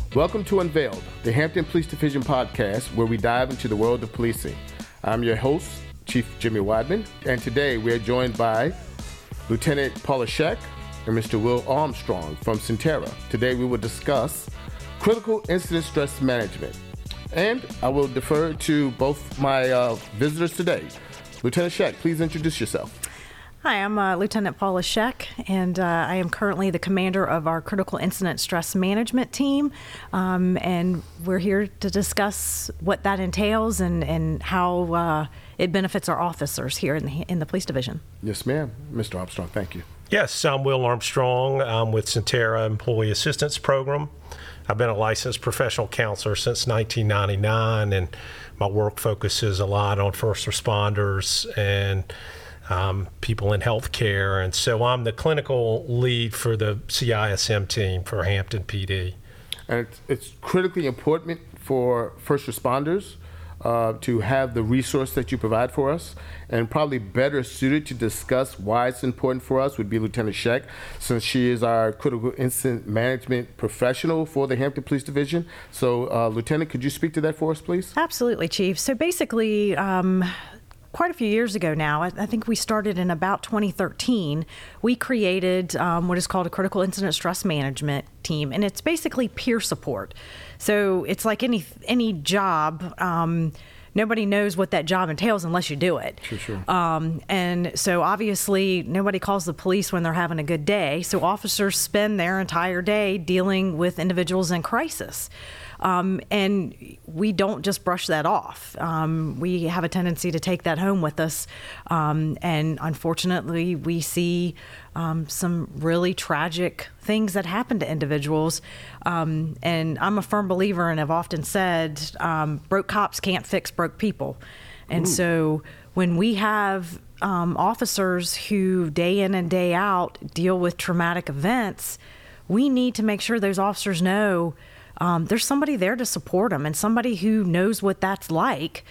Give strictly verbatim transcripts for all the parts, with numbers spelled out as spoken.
Welcome to Unveiled, the Hampton Police Division podcast where we dive into the world of policing. I'm your host, Chief Jimmy Wadman, and today we are joined by Lieutenant Paula Scheck and Mister Will Armstrong from Centera. Today we will discuss critical incident stress management. And I will defer to both my uh, visitors today. Lieutenant Scheck, please introduce yourself. Hi, I'm uh, Lieutenant Paula Scheck, and uh, I am currently the commander of our Critical Incident Stress Management team, um, and we're here to discuss what that entails and, and how uh, it benefits our officers here in the, in the police division. Yes, ma'am. Mister Armstrong, thank you. Yes, I'm Will Armstrong. I'm with Centera Employee Assistance Program. I've been a licensed professional counselor since nineteen ninety-nine, and my work focuses a lot on first responders and Um, people in healthcare, and so I'm the clinical lead for the C I S M team for Hampton P D. And it's, it's critically important for first responders uh, to have the resource that you provide for us, and probably better suited to discuss why it's important for us would be Lieutenant Scheck, since she is our critical incident management professional for the Hampton Police Division. So, uh, Lieutenant, could you speak to that for us, please? Absolutely, Chief. So basically, um, quite a few years ago now, I, I think we started in about twenty thirteen, we created um, what is called a critical incident stress management team, and it's basically peer support. So it's like any any job, um, nobody knows what that job entails unless you do it. Sure, sure. Um, and so obviously nobody calls the police when they're having a good day, so officers spend their entire day dealing with individuals in crisis. Um, and we don't just brush that off. Um, we have a tendency to take that home with us. Um, and unfortunately, we see um, some really tragic things that happen to individuals. Um, and I'm a firm believer and have often said, um, broke cops can't fix broke people. And Ooh. So when we have um, officers who day in and day out deal with traumatic events, we need to make sure those officers know Um, there's somebody there to support them and somebody who knows what that's like.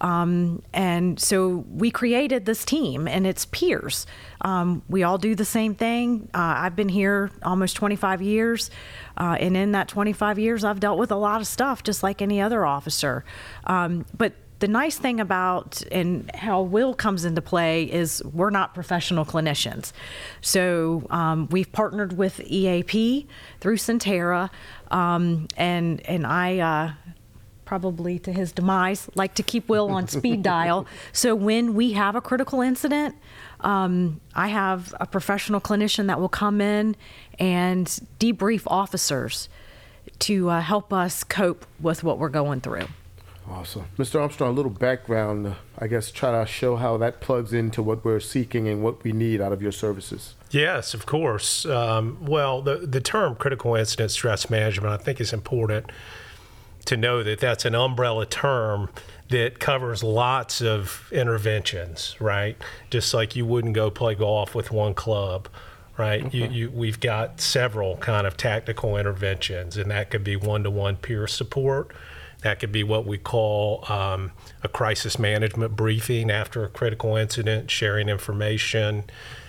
Um, and so we created this team, and it's peers. Um, we all do the same thing. Uh, I've been here almost twenty-five years, uh, and in that twenty-five years, I've dealt with a lot of stuff, just like any other officer. Um, but the nice thing about and how Will comes into play is we're not professional clinicians. So um, we've partnered with E A P through Centera, um, and and I uh, probably to his demise like to keep Will on speed dial. So when we have a critical incident, um, I have a professional clinician that will come in and debrief officers to uh, help us cope with what we're going through. Awesome. Mister Armstrong, a little background, uh, I guess, try to show how that plugs into what we're seeking and what we need out of your services. Yes, of course. Um, well, the, the term critical incident stress management, I think is important to know that that's an umbrella term that covers lots of interventions, right? Just like you wouldn't go play golf with one club, right? Okay. You, you, we've got several kind of tactical interventions, and that could be one-to-one peer support. That could be what we call um, a crisis management briefing after a critical incident, sharing information.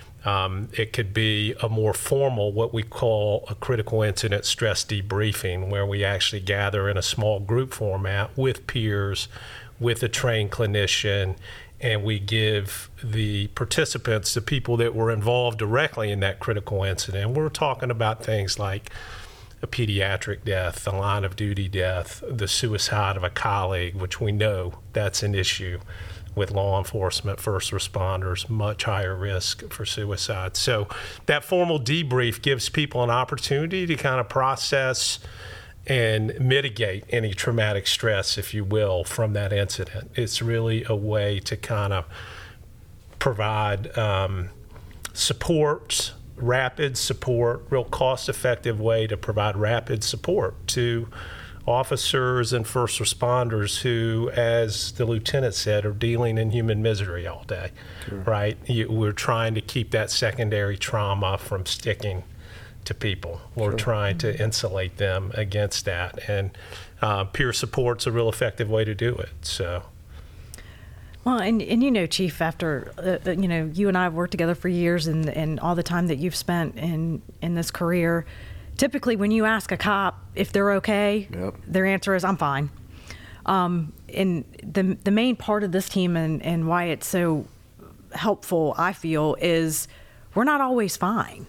Um, it could be a more formal, what we call a critical incident stress debriefing, where we actually gather in a small group format with peers, with a trained clinician, and we give the participants, the people that were involved directly in that critical incident. We're talking about things like a pediatric death, a line of duty death, the suicide of a colleague, which we know that's an issue with law enforcement, first responders, much higher risk for suicide. So that formal debrief gives people an opportunity to kind of process and mitigate any traumatic stress, if you will, from that incident. It's really a way to kind of provide um, support, rapid support, real cost-effective way to provide rapid support to officers and first responders who, as the lieutenant said, are dealing in human misery all day, sure. right? You, we're trying to keep that secondary trauma from sticking to people. We're sure. trying to insulate them against that, and uh, peer support's a real effective way to do it. So. Well, and, and you know, Chief, after, uh, you know, you and I have worked together for years, and, and all the time that you've spent in, in this career, typically when you ask a cop if they're okay, Yep. their answer is, I'm fine. Um, and the the main part of this team and, and why it's so helpful, I feel, is we're not always fine.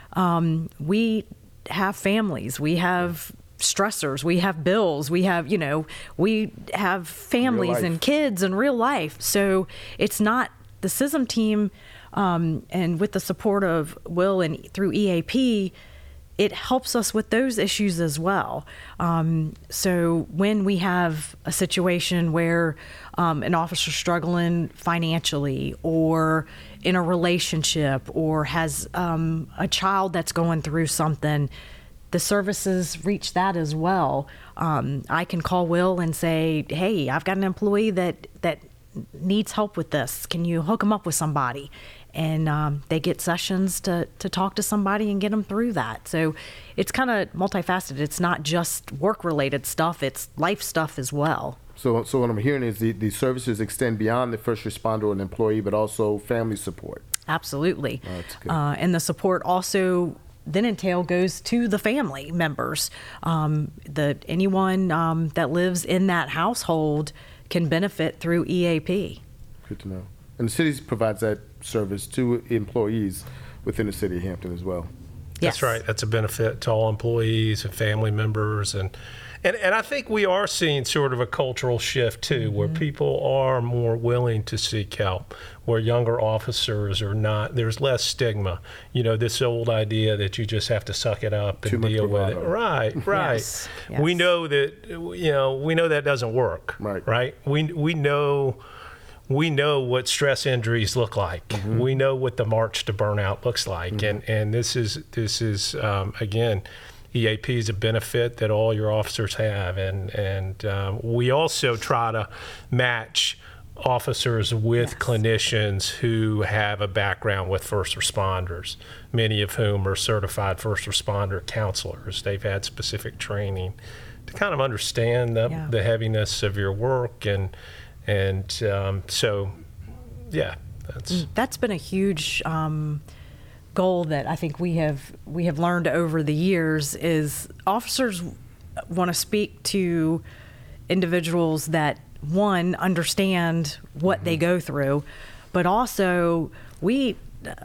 Um, we have families, we have stressors, we have bills, we have, you know, we have families and kids and real life. So it's not the C I S M team, um, and with the support of Will and through E A P, it helps us with those issues as well. Um, so when we have a situation where um, an officer's struggling financially or in a relationship or has um, a child that's going through something, the services reach that as well. Um, I can call Will and say, hey, I've got an employee that, that needs help with this. Can you hook them up with somebody? And um, they get sessions to, to talk to somebody and get them through that. So it's kind of multifaceted. It's not just work-related stuff. It's life stuff as well. So, so what I'm hearing is the, the services extend beyond the first responder or an employee, but also family support. Absolutely. Oh, that's good. Uh, and the support also then entail goes to the family members. Um, the anyone um, that lives in that household can benefit through E A P. Good to know. And the city provides that service to employees within the city of Hampton as well. That's Yes. right. That's a benefit to all employees and family members. And, and, and I think we are seeing sort of a cultural shift, too, where people are more willing to seek help, where younger officers are not. There's less stigma. You know, this old idea that you just have to suck it up and Too much deal with it. bravado. Right, right. Yes, yes. We know that, you know, we know that doesn't work. Right. Right? We, we know... We know what stress injuries look like. Mm-hmm. We know what the march to burnout looks like, mm-hmm. and and this is this is um, again, E A P is a benefit that all your officers have, and and um, we also try to match officers with yes. clinicians who have a background with first responders, many of whom are certified first responder counselors. They've had specific training to kind of understand the, yeah. the heaviness of your work and. And um, so, yeah, that's that's been a huge um, goal that I think we have we have learned over the years is officers want to speak to individuals that, one, understand what mm-hmm. they go through, but also we,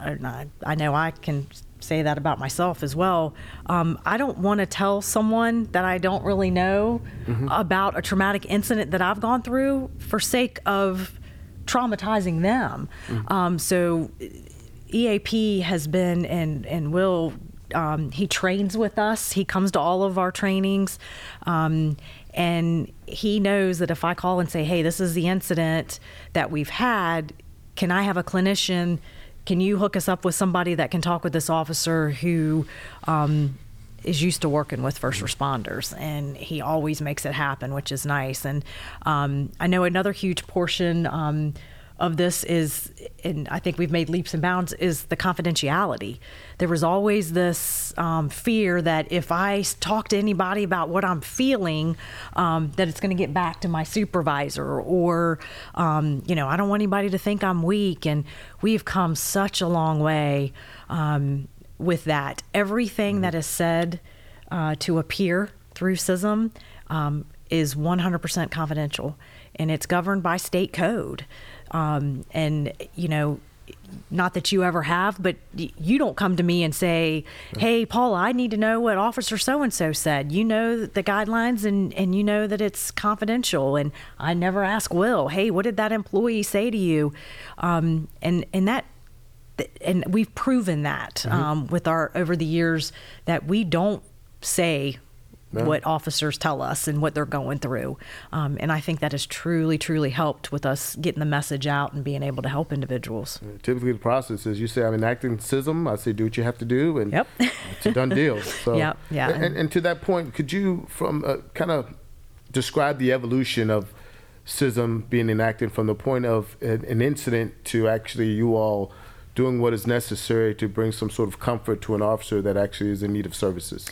I know I can say that about myself as well. Um, I don't want to tell someone that I don't really know mm-hmm. about a traumatic incident that I've gone through for sake of traumatizing them. Mm-hmm. Um, so E A P has been and, and will, um, he trains with us. He comes to all of our trainings. Um, and he knows that if I call and say, hey, this is the incident that we've had, can I have a clinician? Can you hook us up with somebody that can talk with this officer who um, is used to working with first responders? And he always makes it happen, which is nice. And um, I know another huge portion um, of this is, and I think we've made leaps and bounds, is the confidentiality. There was always this um, fear that if I talk to anybody about what I'm feeling, um, that it's going to get back to my supervisor, or, um, you know, I don't want anybody to think I'm weak. And we've come such a long way um, with that. Everything that is said uh, to a peer through C I S M um, is one hundred percent confidential, and it's governed by state code. Um, and, you know, not that you ever have, but you don't come to me and say, hey, Paula, I need to know what Officer so-and-so said. You know the guidelines, and, and you know that it's confidential. And I never ask Will, hey, what did that employee say to you? Um, and, and that, and we've proven that mm-hmm. um, with our, over the years, that we don't say No. what officers tell us and what they're going through. Um, and I think that has truly, truly helped with us getting the message out and being able to help individuals. Yeah, typically the process is you say, I'm enacting C I S M, I say, do what you have to do, and yep. it's a done deal. So, yep, yeah. And, and to that point, could you from uh, kind of describe the evolution of C I S M being enacted from the point of an, an incident to actually you all doing what is necessary to bring some sort of comfort to an officer that actually is in need of services?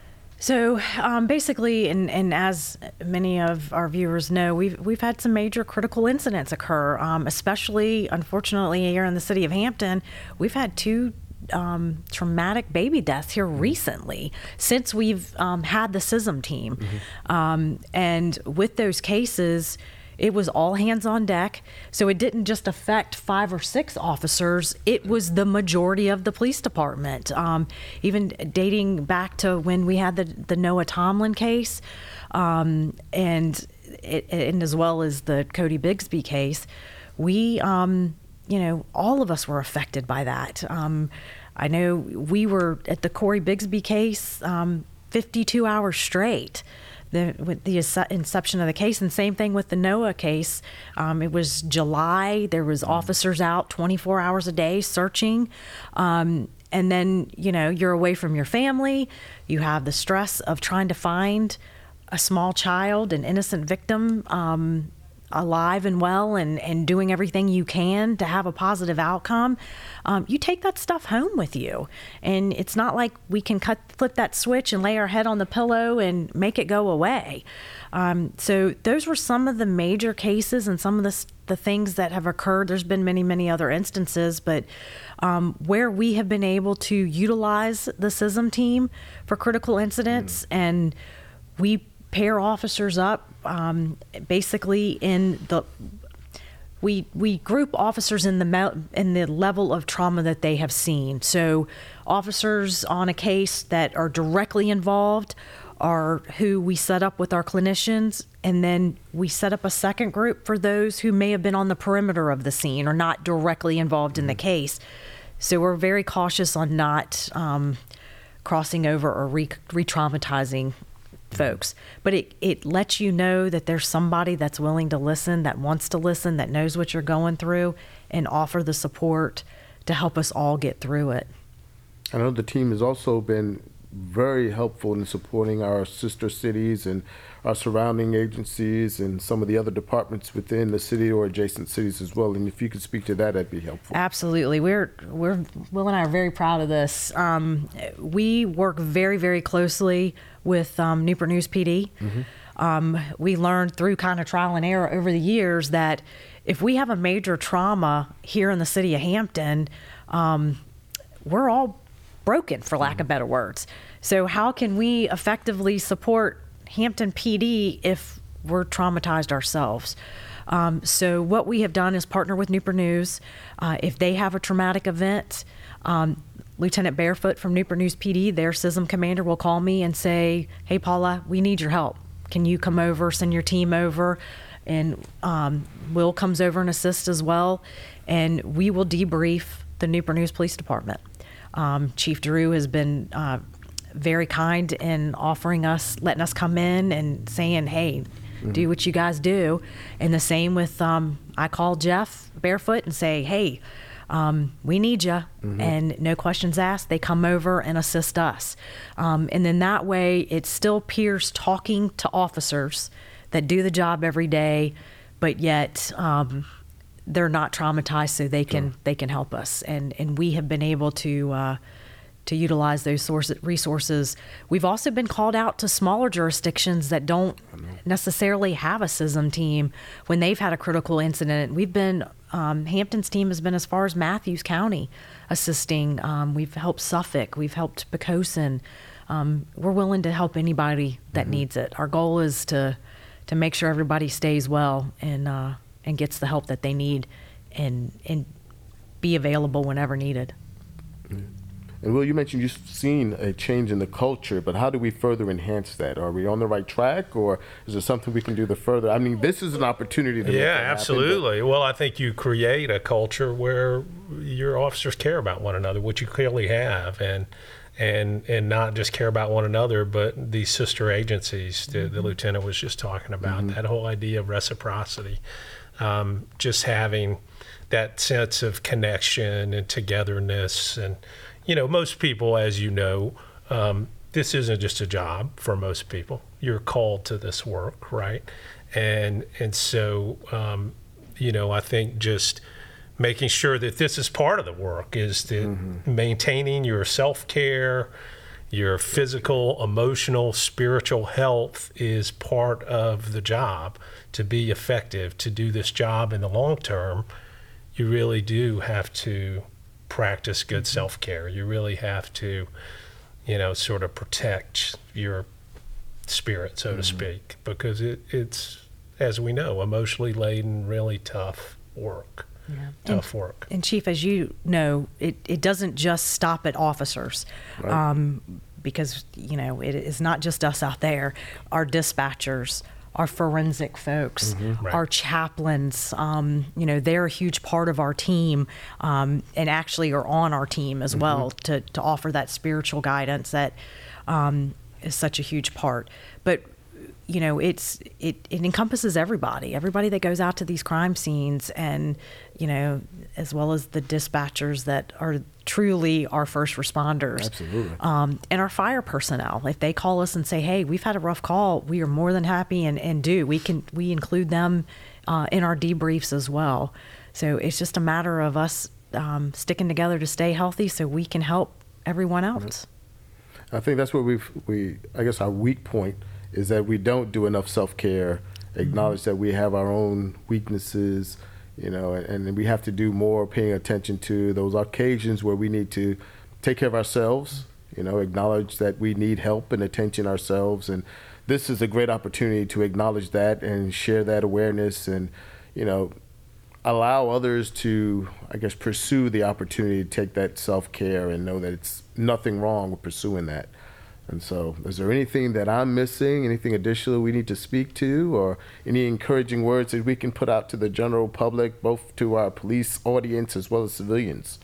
So um, basically, and, and as many of our viewers know, we've we've had some major critical incidents occur, um, especially, unfortunately, here in the city of Hampton. We've had two um, traumatic baby deaths here recently since we've um, had the C I S M team. Mm-hmm. Um, and with those cases, it was all hands on deck. So it didn't just affect five or six officers, it was the majority of the police department. Um, even dating back to when we had the, the Noah Tomlin case, um, and, it, and as well as the Cody Bigsby case, we, um, you know, all of us were affected by that. Um, I know we were at the Corey Bigsby case um, fifty-two hours straight. The, with the inception of the case, and same thing with the Noah case. Um, it was July. There was officers out twenty-four hours a day searching, um, and then you know you're away from your family. You have the stress of trying to find a small child, an innocent victim, um, alive and well, and, and doing everything you can to have a positive outcome. Um, you take that stuff home with you, and it's not like we can cut flip that switch and lay our head on the pillow and make it go away. Um, so those were some of the major cases and some of the the things that have occurred. There's been many, many other instances, but um, where we have been able to utilize the C I S M team for critical incidents, mm. and we pair officers up um, basically in the we we group officers in the me- in the level of trauma that they have seen. So officers on a case that are directly involved are who we set up with our clinicians, and then we set up a second group for those who may have been on the perimeter of the scene or not directly involved in the case. So we're very cautious on not um, crossing over or re- re-traumatizing folks, but it, it lets you know that there's somebody that's willing to listen, that wants to listen, that knows what you're going through, and offer the support to help us all get through it. I know the team has also been very helpful in supporting our sister cities and our surrounding agencies and some of the other departments within the city or adjacent cities as well. And if you could speak to that, that'd be helpful. Absolutely. We're, we're Will and I are very proud of this. Um, we work very, very closely with um, Newport News P D. Mm-hmm. Um, we learned through kind of trial and error over the years that if we have a major trauma here in the city of Hampton, um, we're all broken, for lack of better words. So how can we effectively support Hampton P D if we're traumatized ourselves? Um, so what we have done is partner with Newport News. Uh, if they have a traumatic event, um, Lieutenant Barefoot from Newport News P D, their C I S M commander, will call me and say, hey, Paula, we need your help. Can you come over, send your team over? And um, Will comes over and assists as well. And we will debrief the Newport News Police Department. Um, Chief Drew has been uh, very kind in offering us, letting us come in and saying, hey, mm-hmm. do what you guys do. And the same with, um, I call Jeff Barefoot and say, hey, um, we need you. Mm-hmm. And no questions asked, they come over and assist us. Um, and then that way it's still peers talking to officers that do the job every day, but yet um, they're not traumatized, so they can sure. they can help us, and and we have been able to uh, to utilize those sources resources. We've also been called out to smaller jurisdictions that don't necessarily have a C I S M team when they've had a critical incident. We've been um, Hampton's team has been as far as Matthews County assisting. Um, we've helped Suffolk. We've helped Poquoson. Um, we're willing to help anybody that mm-hmm. needs it. Our goal is to to make sure everybody stays well and. Uh, and gets the help that they need and and be available whenever needed. And Will, you mentioned you've seen a change in the culture, but how do we further enhance that? Are we on the right track, or is there something we can do to further? I mean, this is an opportunity to make Yeah, that absolutely. happen, well, I think you create a culture where your officers care about one another, which you clearly have, and and and not just care about one another, but these sister agencies that mm-hmm. the lieutenant was just talking about, mm-hmm. that whole idea of reciprocity. Um, just having that sense of connection and togetherness. And, you know, most people, as you know, um, this isn't just a job for most people. You're called to this work, right? And and so, um, you know, I think just making sure that this is part of the work is that mm-hmm. maintaining your self-care, your physical, emotional, spiritual health is part of the job. To be effective, to do this job in the long term, you really do have to practice good Mm-hmm. self-care. You really have to, you know, sort of protect your spirit, so mm-hmm. to speak, because it, it's, as we know, emotionally laden, really tough work. Yeah. Tough and, work. And Chief, as you know, it, it doesn't just stop at officers. Right. Um, because, you know, it is not just us out there. Our dispatchers, our forensic folks, Mm-hmm. Right. our chaplains, um, you know, they're a huge part of our team, um, and actually are on our team as mm-hmm. well to, to offer that spiritual guidance that um, is such a huge part. But you know, it's it, it encompasses everybody, everybody that goes out to these crime scenes, and, you know, as well as the dispatchers that are truly our first responders. Absolutely. Um, and our fire personnel. If they call us and say, hey, we've had a rough call, we are more than happy and, and do. We can we include them uh, in our debriefs as well. So it's just a matter of us um, sticking together to stay healthy so we can help everyone else. I think that's where we've, we, I guess our weak point is that we don't do enough self-care, acknowledge mm-hmm. that we have our own weaknesses, you know, and, and we have to do more paying attention to those occasions where we need to take care of ourselves, you know, acknowledge that we need help and attention ourselves. And this is a great opportunity to acknowledge that and share that awareness and, you know, allow others to, I guess, pursue the opportunity to take that self-care and know that it's nothing wrong with pursuing that. And so, is there anything that I'm missing, anything additional we need to speak to, or any encouraging words that we can put out to the general public, both to our police audience as well as civilians?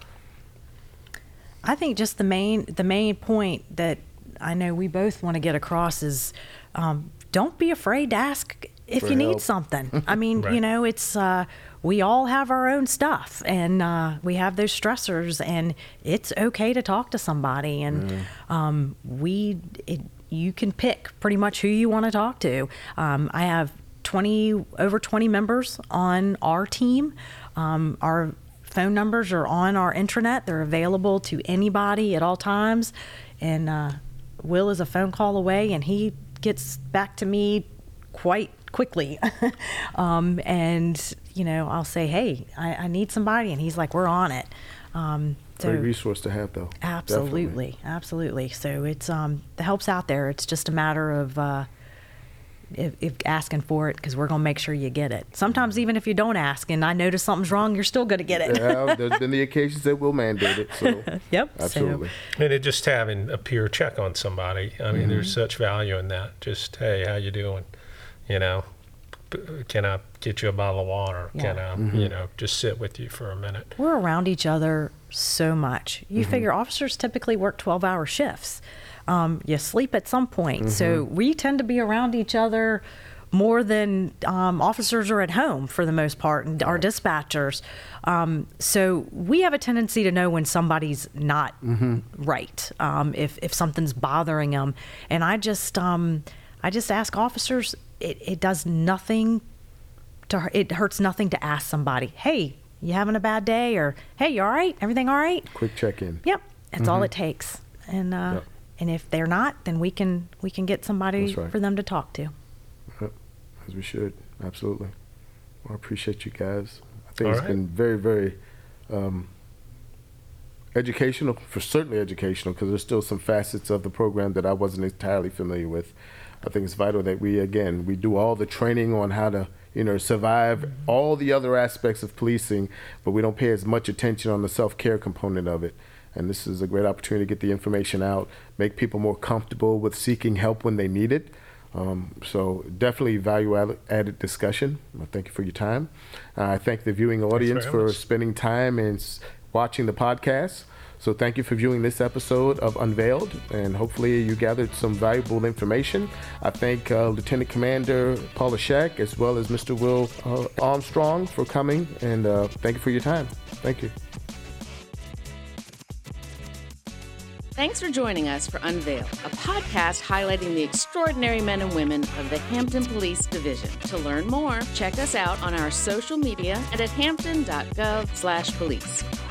I think just the main the main point that I know we both want to get across is um, don't be afraid to ask if For you help. need something. I mean, Right. you know, it's uh, we all have our own stuff, and uh, we have those stressors, and it's okay to talk to somebody. And mm. um, we, it, you can pick pretty much who you want to talk to. Um, I have twenty over twenty members on our team. Um, our phone numbers are on our intranet. They're available to anybody at all times. And uh, Will is a phone call away, and he gets back to me quite quickly. um, and, you know, I'll say, hey, I, I need somebody. And he's like, we're on it. Um, so Great resource to have, though. Absolutely. Definitely. Absolutely. So it's um, the help's out there. It's just a matter of uh, if, if asking for it, because we're going to make sure you get it. Sometimes even if you don't ask and I notice something's wrong, you're still going to get it. Yeah, there's been the occasions that we'll mandate it. So Yep. absolutely. So, And it just having a peer check on somebody. I mean, mm-hmm. there's such value in that. Just, hey, how you doing? You know, can I get you a bottle of water? Yeah. Can I, Mm-hmm. you know, just sit with you for a minute? we're around each other so much. You Mm-hmm. figure officers typically work twelve-hour shifts. Um, you sleep at some point. Mm-hmm. So we tend to be around each other more than um, officers are at home for the most part, and our dispatchers. Um, so we have a tendency to know when somebody's not Mm-hmm. right, um, if, if something's bothering them. And I just, um, I just ask officers, it, it does nothing to, it hurts nothing to ask somebody, hey, you having a bad day? Or, hey, you all right? Everything all right? Quick check-in. Yep. That's all it takes. And, uh, Yep. and if they're not, then we can, we can get somebody That's right. for them to talk to. Yep, as we should. Absolutely. Well, I appreciate you guys. I think All it's right. been very, very um, educational, for certainly educational, because there's still some facets of the program that I wasn't entirely familiar with. I think it's vital that we, again, we do all the training on how to, you know, survive all the other aspects of policing, but we don't pay as much attention on the self-care component of it. And this is a great opportunity to get the information out, make people more comfortable with seeking help when they need it. Um, so definitely value-added discussion. I thank you for your time. Uh, I thank the viewing audience very for much. spending time and s- watching the podcast. So thank you for viewing this episode of Unveiled, and hopefully you gathered some valuable information. I thank uh, Lieutenant Commander Paula Shack as well as Mister Will uh, Armstrong for coming, and uh, thank you for your time. Thank you. Thanks for joining us for Unveiled, a podcast highlighting the extraordinary men and women of the Hampton Police Division. To learn more, check us out on our social media and at hampton dot gov slash police.